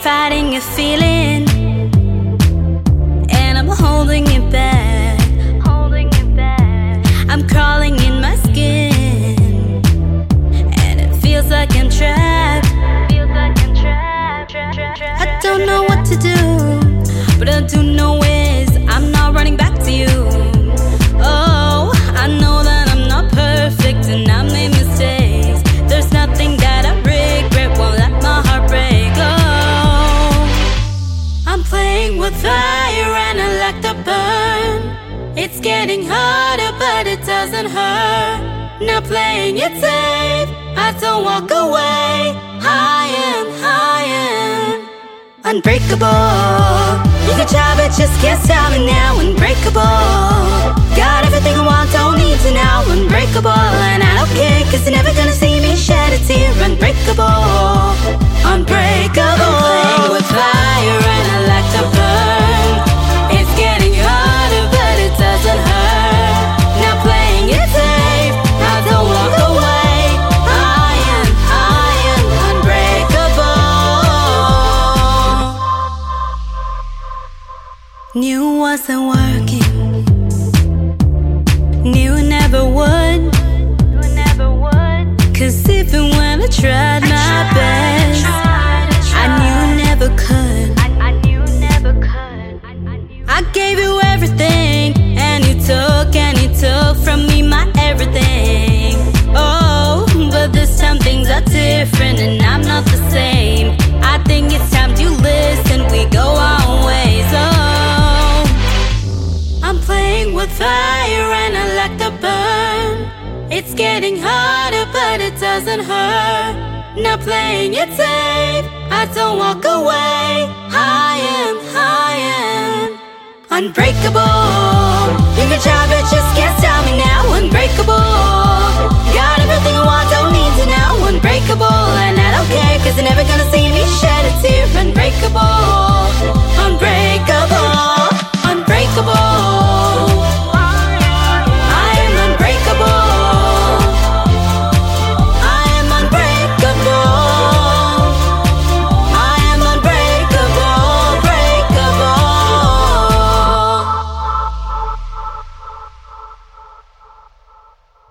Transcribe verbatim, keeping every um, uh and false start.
fighting a feeling, and I'm holding it back. Holding it back. I'm crawling in my skin, and it feels like I'm trapped. Feels like I'm trapped. I don't know what to do, but I do know is I'm not running back to you. Oh, I know that I'm not perfect and I made mistakes. There's nothing that I regret, won't let my heart break. Oh, I'm playing with fire and I like to burn. It's getting harder but it doesn't hurt. Not playing it safe, I don't walk away. I am, I am unbreakable. You can try but just can't stop me now. Unbreakable. Got everything I want, don't need to now. Unbreakable. And I don't care, cause you're never gonna see me shed a tear. Unbreakable. Unbreakable. I'm playing with fire and I like to burn. It's getting harder but it doesn't hurt. Not playing it safe, I don't walk away. I am, I am unbreakable. Knew wasn't working, knew never would, never would. Cause even when I tried my best, I knew never could. I knew never could. I gave you everything, and you took, and you took from me my everything. Oh, but this time things are different, and I'm not the same. I think it's time to listen, we go our ways. Oh, I'm playing with fire and I like to burn. It's getting harder but it doesn't hurt. Not playing it safe, I don't walk away. I am, I am unbreakable. You can try but just can't stop me now. Unbreakable. Got everything I want, don't need to now. Unbreakable. And I don't care cause you're never gonna see me shed a tear. Unbreakable.